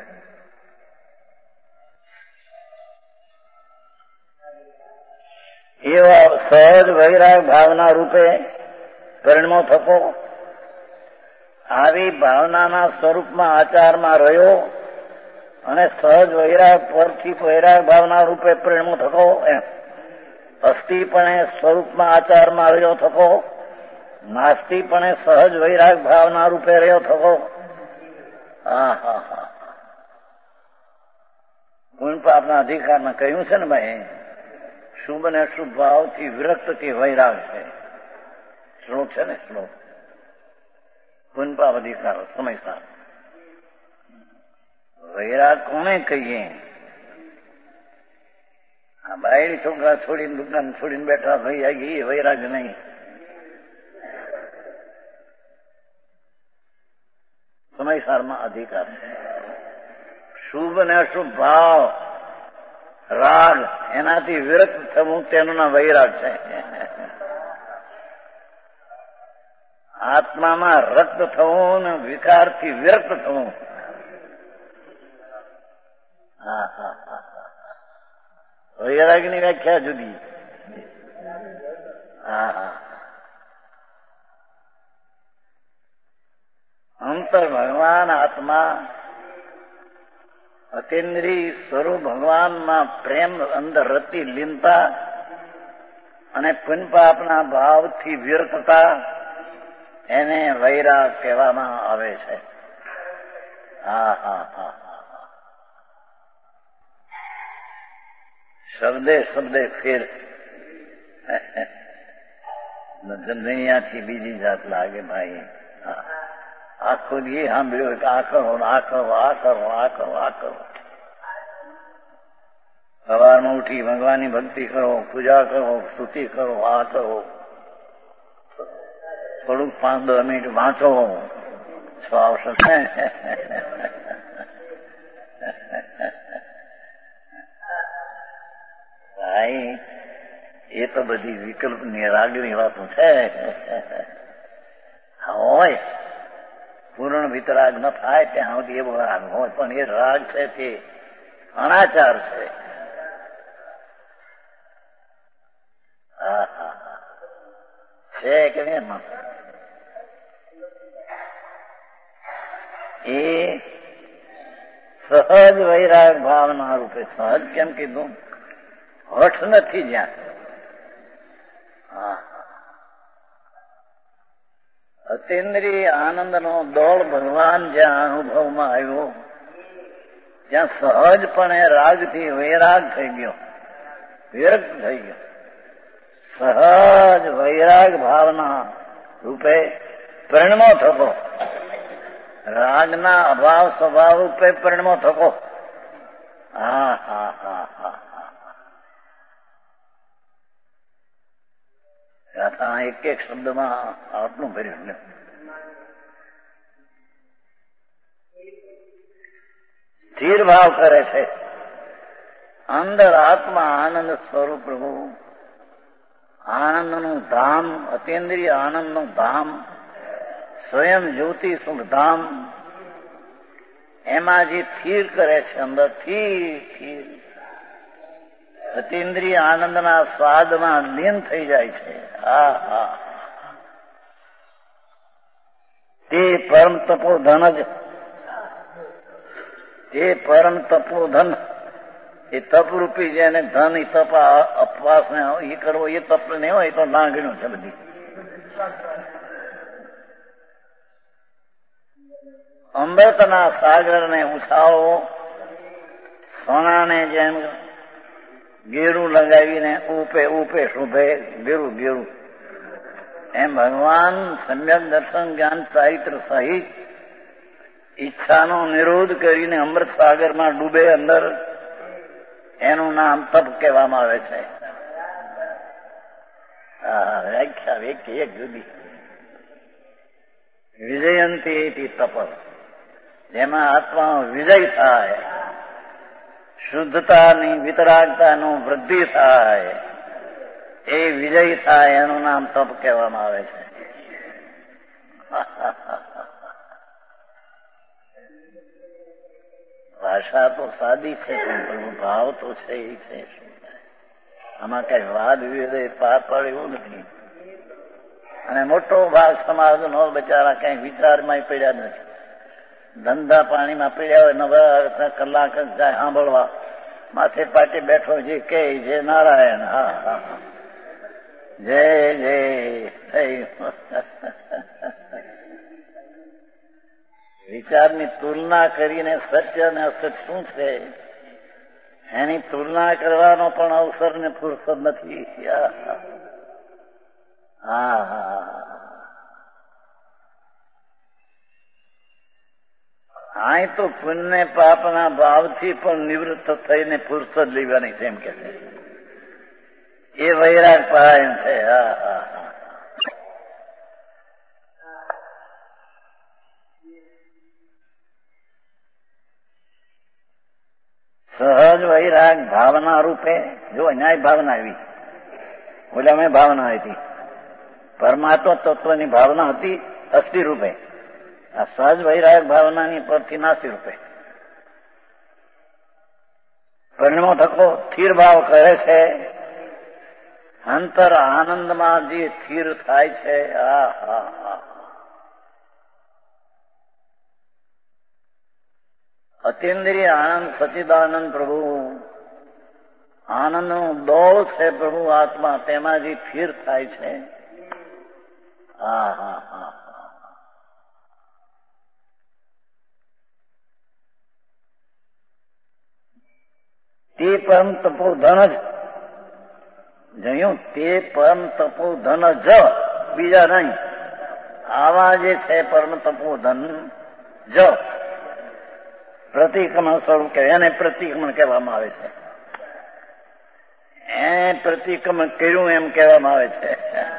એવા સહજ વૈરાગ ભાવના રૂપે પરિણમો થકો, આવી ભાવનાના સ્વરૂપમાં આચારમાં રહ્યો અને સહજ વૈરાગ પરથી વૈરાગ ભાવના રૂપે પરિણમો થકો, એમ અસ્થિપણે સ્વરૂપમાં આચારમાં રહ્યો થકો, નાસ્તિપણે સહજ વૈરાગ ભાવના રૂપે રહ્યો થકો. પુણ્ય પાપના અધિકારમાં કહ્યું છે ને ભાઈ, શુભ અને અશુભ ભાવથી વિરક્ત કે વૈરાગ છે. શ્લોક છે ને, શ્લોક પુણ્ય પાપ અધિકાર સમયસાર. વૈરાગ કોને કહીએ? આ બાયડી છોકરા છોડીને દુકાન છોડીને બેઠા થઈ જાય એ વૈરાગ નહીં. સમયસારમાં અધિકાર છે. શુભ અને અશુભ ભાવ રાગ એનાથી વિરક્ત થવું તેનું નામ વૈરાગ છે. આત્મામાં રક્ત થવું ને વિકારથી વિરક્ત થવું. વૈરાગની વ્યાખ્યા જુદી. અંતર ભગવાન આત્મા અતિન્દ્રિય સ્વરૂપ ભગવાનમાં પ્રેમ અંદર રતી લીનતા અને પુણ્ય પાપના ભાવથી વિરતતા, એને વૈરાગ કહેવામાં આવે છે. શબ્દે શબ્દે ફેર. અહીંયાથી બીજી જાત લાગે ભાઈ. આખો દી સાંભળ્યો કે આ કરો, આ કરો, આ કરો, આ કરો, આ કરો. સવારમાં ઉઠી ભગવાનની ભક્તિ કરો, પૂજા કરો, સ્તુતિ કરો, આ કરો, થોડુંક 5-10 મિનિટ વાંચો, છો આવશે. ભાઈ એ તો બધી વિકલ્પની રાગની વાતો છે. હોય પૂર્ણ વિતરાગ ન થાય ત્યાં સુધી એવો રાગ હોય, પણ એ રાગ છે તે અનાચાર છે. છે કે નહીં? એ સહજ વૈરાગ ભાવના રૂપે. સહજ કેમ કીધું? હઠ નથી જ્યાં. અતિન્દ્રિય આનંદનો દોડ ભગવાન જ્યાં અનુભવમાં આવ્યો, જ્યાં સહજપણે રાગથી વૈરાગ થઈ ગયો, વિરક્ત થઈ ગયો. સહજ વૈરાગ ભાવના રૂપે પરિણમો થકો, રાગના અભાવ સ્વભાવ રૂપે પરિણમો થકો. એક એક શબ્દમાં આટલું ભર્યું. સ્થિર ભાવ કરે છે અંદર આત્મા આનંદ સ્વરૂપ પ્રભુ, આનંદનું ધામ, અતિન્દ્રિય આનંદનું ધામ, સ્વયં જ્યોતિ સુખ ધામ, એમાં જે સ્થિર કરે છે અંદર સ્થિર અતિન્દ્રિય આનંદના સ્વાદમાં લીન થઈ જાય છે. હા, તે પરમ તપોધન જ, તે પરમ તપોધન, એ તપરૂપી જેને ધન એ તપ અપવાસ ને એ કરવો એ તપ નહીં હોય તો નાગણ્યું છે બધી. અમૃતના સાગરને ઉછાળો, સોનાને જેમ ગેરું લગાવીને ઉપે શોભે ગેરું એમ ભગવાન સમ્યક દર્શન જ્ઞાન ચારિત્ર સહિત ઈચ્છાનો નિરોધ કરીને અમૃત સાગરમાં ડૂબે અંદર, એનું નામ તપ કહેવામાં આવે છે. વ્યાખ્યા વ્યક્તિ એક જુદી. વિજયંતી તપ, જેમાં આત્માનો વિજય થાય, શુદ્ધતાની વિતરાગતાનો વૃદ્ધિ થાય, એ વિજય થાય, એનું નામ તપ કહેવામાં આવે છે. ભાષા તો સાદી છે પણ ભાવ તો છે એ છે. આમાં કઈ વાદ વિવાદ પાર પડે એવું નથી. અને મોટો ભાગ સમાજનો બચારા કઈ વિચારમાં પડ્યા નથી. ધંધા પાણીમાં પડ્યા હોય, નવા કલાક જાય સાંભળવા, માથે પાટી બેઠો જે કે જે નારાયણ, હા, જય થઈ. વિચારની તુલના કરીને સત્ય અને અસત્ય શું છે એની તુલના કરવાનો પણ અવસર ને ફુરસદ નથી. અહીં તો પુણ્ય પાપના ભાવથી પણ નિવૃત્ત થઈને ફુરસદ લેવાની છે એમ કે છે. એ વૈરાગ પરાયણ છે. સહજ વૈરાગ ભાવના રૂપે, જો ન્યાય ભાવના આવી, ઓલામાં ભાવના હતી, પરમાત્મા તત્વની ભાવના હતી અસ્થિ રૂપે. આ સહજ વૈરાગ ભાવનાની પરથી નાસી રૂપે પરિણમો થકો સ્થિર ભાવ કરે છે. અંતર આનંદમાં જે સ્થિર થાય છે, અતિન્દ્રિય આનંદ સચિદાનંદ પ્રભુ, આનંદનું દોળ છે પ્રભુ આત્મા, તેમાં જે સ્થિર થાય છે. તે પરમ તપોધન જ જોયું, તે પરમ તપોધન જ, બીજા નહીં. આવા જે છે પરમ તપોધન જ પ્રતિક્રમણ સ્વરૂપ કહેવાય. એને પ્રતિક્રમણ કહેવામાં આવે છે. એ પ્રતિક્રમણ કર્યું એમ કહેવામાં આવે છે.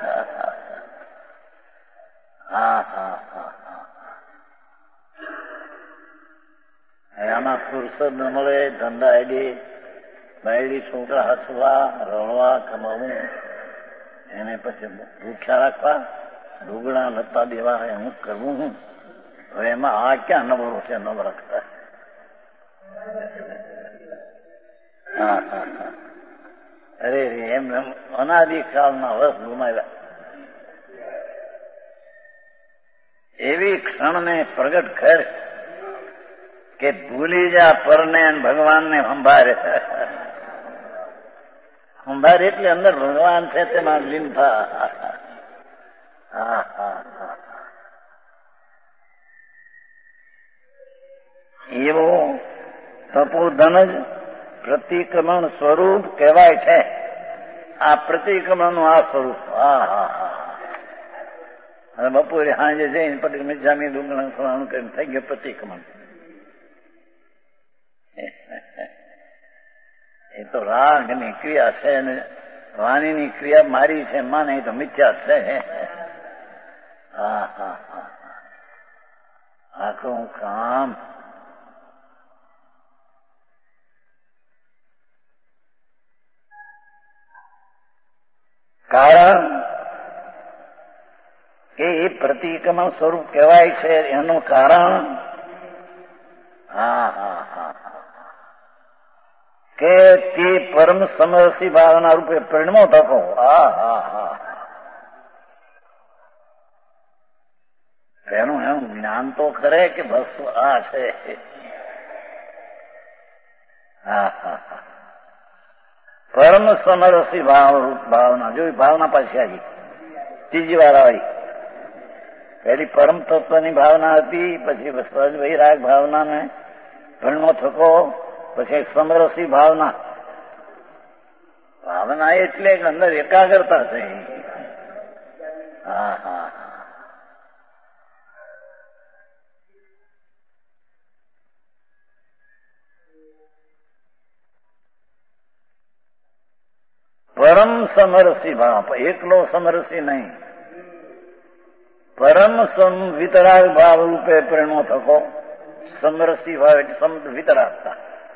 આમાં ફુરસદ ન મળે, ધંધા એડી બાયડી છોકરા હસવા, રળવા, કમાવું, એને પછી ભૂખ્યા રાખવા, ઢોગળા લતા દેવા, હું કરવું હું. હવે એમાં આ ક્યાં નવરો છે, નવ રાખતા. અરે એમ અનાદિકાળના વર્ષ ગુમાવ્યા. એવી ક્ષણને પ્રગટ કર કે ભૂલી જા પરને ભગવાનને સંભાળે. સંભાળે એટલે અંદર ભગવાન છે તેમાં લીન થા. એવો તપોધન જ પ્રતિક્રમણ સ્વરૂપ કહેવાય છે. આ પ્રતિક્રમણનું આ સ્વરૂપ. અને બપોરે સાંજે જઈને પટેલ મિજામી ડુંગળા ખવાનું કરીને થઈ ગયું પ્રતિક્રમણ. એ તો રાગની ક્રિયા છે અને વાણીની ક્રિયા મારી છે, માને તો મિથ્યા છે. આખું કામ કારણ કે એ પ્રતિક્રમણ સ્વરૂપ કહેવાય છે એનું કારણ કે તે પરમ સમરસી ભાવના રૂપે પરિણમો થકો. એનું એનું જ્ઞાન તો કરે કે બસ આ છે. પરમ સમરસી ભાવના જો ભાવના પાછી આવી ત્રીજી વાર આવી. પહેલી પરમ તત્વની ભાવના હતી, પછી સહજ વૈરાગ ભાવનાને પરિણમો થકો, પછી સમરસી ભાવના. ભાવના એટલે અંદર એકાગ્રતા છે. પરમ સમરસી ભાવ, એકલો સમરસી નહીં, પરમ વિતરાગ ભાવ રૂપે પરિણમો થકો. સમરસી ભાવ એટલે વિતરાગતા.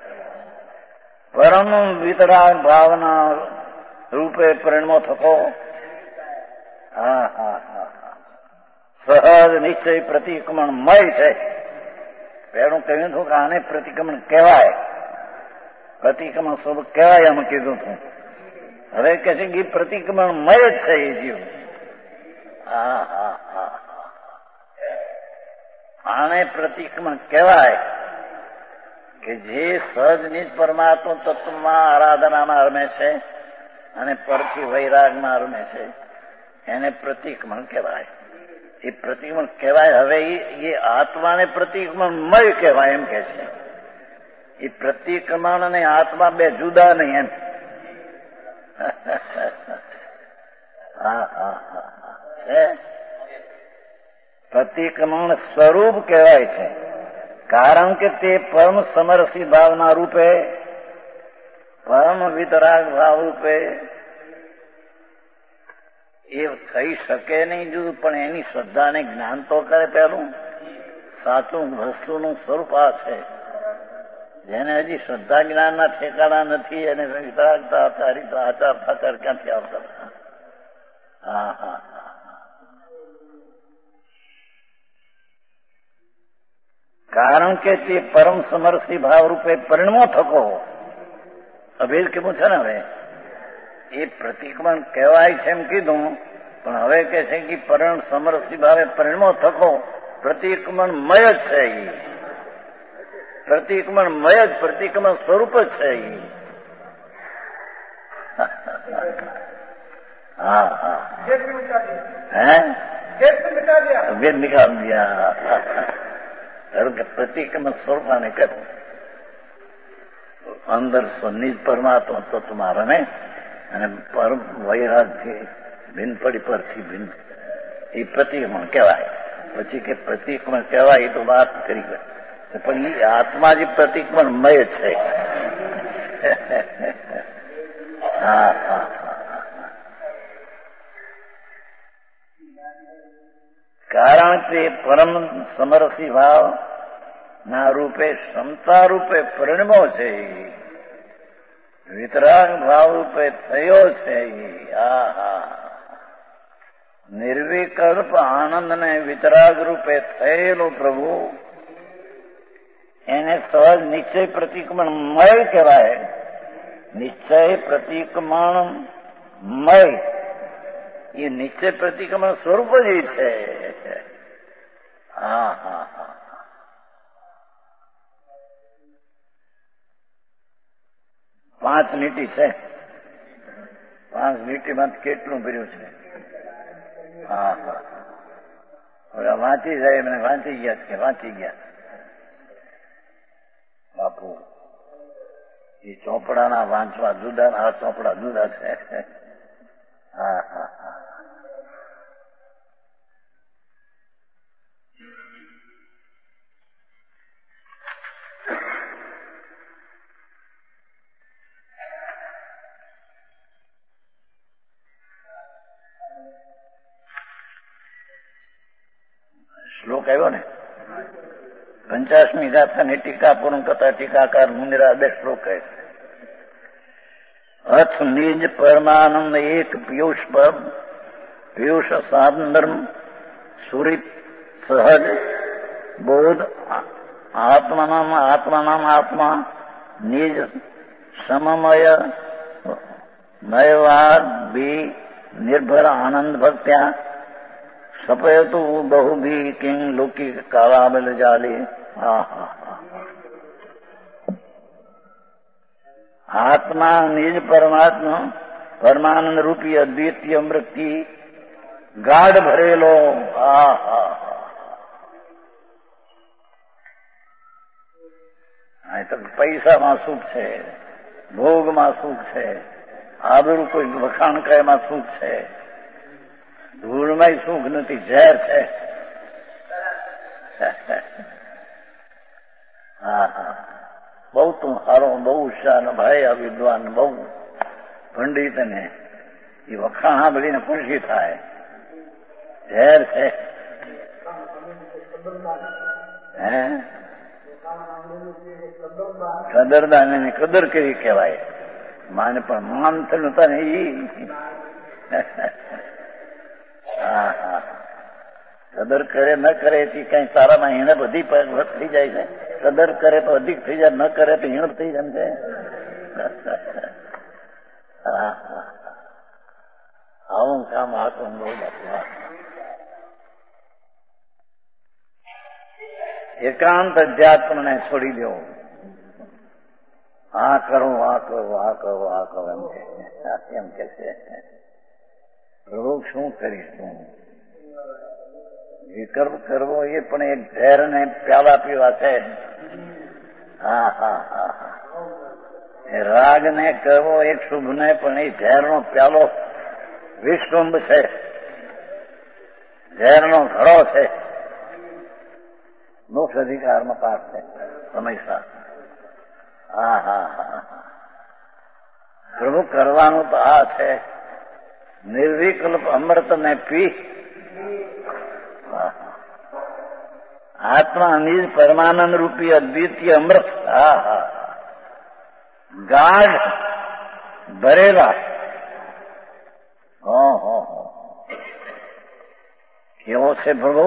પરમ વિતરાગ ભાવના રૂપે પરિણમો થકો. સહજ નિશ્ચય પ્રતિક્રમણ મય છે. પેલું કહ્યું હતું કે આને પ્રતિક્રમણ કહેવાય, પ્રતિક્રમણ સ્વરૂપ કહેવાય એમ કીધું હતું. હવે કે છે કે પ્રતિક્રમણ મય જ છે એ જીવ. આને પ્રતિક્રમણ કહેવાય કે જે સહજ નિજ પરમાત્મા તત્વમાં આરાધનામાં રમે છે અને પરથી વૈરાગમાં રમે છે એને પ્રતિક્રમણ કહેવાય. એ પ્રતિક્રમણ કહેવાય. હવે એ આત્માને પ્રતિક્રમણ મય કહેવાય એમ કે છે. એ પ્રતિક્રમણ અને આત્મા બે જુદા નહીં એમ. છે પ્રતિક્રમણ સ્વરૂપ કહેવાય છે, કારણ કે તે પરમ સમરસી ભાવના રૂપે, પરમ વિતરાગ ભાવ રૂપે એ થઈ શકે નહીં જુદું, પણ એની શ્રદ્ધાને જ્ઞાન તો કરે. પેલું સાચું વસ્તુનું સ્વરૂપ આ છે. જેને હજી શ્રદ્ધા જ્ઞાનના ઠેકાણા નથી એને વિતરાગતા આચાર પાચાર ક્યાંથી આવતા? કારણ કે તે પરમ સમરસી ભાવ રૂપે પરિણમો થકો. અભેદ કેવું છે ને, હવે એ પ્રતિક્રમણ કહેવાય છે એમ કીધું, પણ હવે કે છે કે પરમ સમરસી ભાવે પરિણમો થકો. પ્રતિક્રમણ મય જ છે. પ્રતિક્રમણ મય જ, પ્રતિક્રમણ સ્વરૂપ જ છે. વેદ નિકાલ દિયા. પ્રતિક્રમણ સ્વરૂપ આને કરવું. અંદર નિજ પરમાત્મા તત્વમાં રમે અને પરમ વૈરાગથી ભિન્ન પડી પરથી ભિન્ન, એ પ્રતિક્રમણ કહેવાય. પછી કે પ્રતિક્રમણ કહેવાય એ તો વાત કરી ગઈ, પણ એ આત્મા જે પ્રતિક્રમણ મય છે. કારણ કે પરમ સમરસી ભાવ ના રૂપે ક્ષમતા રૂપે પરિણમો છે. વિતરાગ ભાવ રૂપે થયો છે. નિર્વિકલ્પ આનંદ ને વિતરાગ રૂપે થયેલો પ્રભુ એને સહજ નિશ્ચય પ્રતિક્રમણ મય કહેવાય. નિશ્ચય પ્રતિક્રમણ મય એ નિશ્ચય પ્રતિક્રમણ સ્વરૂપ જ છે. પાંચ લીટી છે. 5 લીટીમાં કેટલું ભર્યું છે? વાંચી જાય મને વાંચી ગયા કે વાંચી ગયા બાપુ. એ ચોપડાના વાંચવા જુદા, આ ચોપડા જુદા છે. શ્લોક આવ્યો ને, 50મી ગાથાની ટીકા પૂર્ણ કરતા ટીકાકાર મુનિરા 2 શ્લોક કહે છે. अथ निज परमानंद एक पीयूष पर पीयूष साधन सुरित सहज बोध आत्मनाम आत्मा निज सममय मयवाद भी निर्भर आनंद भक्त्या सपयतु बहु भी किंग लौकिक कालाबल जाले। आत्मा निज परमात्मा परमानंद रूपी अद्वितीय अमृति गाढ़ भरेलो। तो पैसा में सुख है, भोग में सुख है, आबरू कोई वखाण करे में सुख है, धूल में सुख नहीं जहर है। बहु तुम हारो बहु शान भाई आ विद्वान बहु पंडित ने ये वखाणा बड़ी ने खुशी थाय जहर है। कदरदाने ने कदर करी कहवाय माने पण मान थता नहीं। कदर करे न करे थी कहीं सारा में हीणप अधिक थी जाए छे। कदर करे तो अधिक थी जाए, न करे तो हीणप थी जाए। आવું કામ આતું બહુ एकांत अध्यात्म ने छोड़ी दो। आ करो आ करो आ करो आ करो एम कैसे प्रभु शू करीश तू ये करवो ये पण एक ઝેર ने प्याला पीवा छे। राग ने करवो एक शुभ ने पण ये ઝેર नो प्यालो विश्वंब छे, ઝેર नो घड़ो छे। मोक्ष अधिकार में पाठ है समझता। प्रभु करवानु तो आ छे निर्विकल्प अमृत ने पी। आत्मा निज परमानंद रूपी अद्वितीय अमृत गाढ़ भरेला। क्यों से प्रभु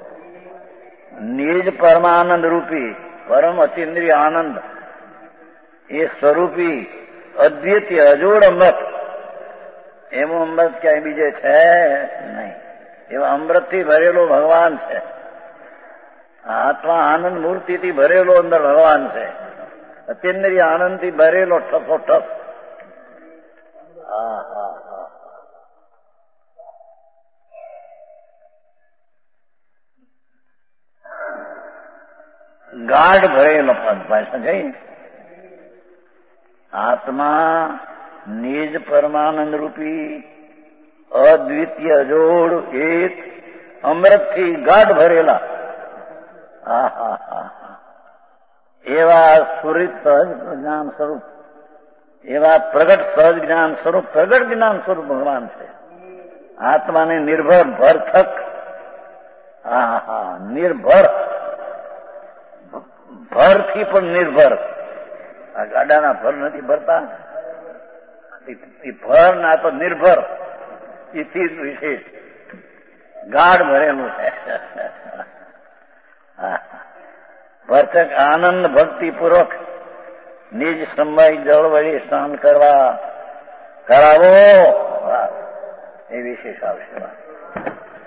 निज परमानंद रूपी परम अतीन्द्रिय आनंद ये स्वरूपी अद्वितीय अजोड़ अमृत एवं अमृत क्या बीजे छे नहीं। एवं अमृत थी भरेलो भगवान छे। आत्मा आनंद मूर्ति थी भरेलो अंदर भगवान छे। अतीन्द्रिय आनंद थी भरेलो ठसो ठस। गाढ़ भरेलो पद भाषा गई। आत्मा निज परमानंद रूपी अद्वितीय जोड़ एक अमृत थी गाढ़ भरेला। एवा सुरित सहज ज्ञान स्वरूप एवा प्रगट सहज ज्ञान स्वरूप प्रगट ज्ञान स्वरूप भगवान से आत्मा ने निर्भर भरथक निर्भर भर थी पर निर्भर। आ गाडाना भर नहीं भरता भर ना तो निर्भर इसी विशेष गाढ़ भरेलू है। भरतक आनंद भक्ति पूर्वक निज समय जल वही स्नान करवा करावो ये विशेष आवश्यक।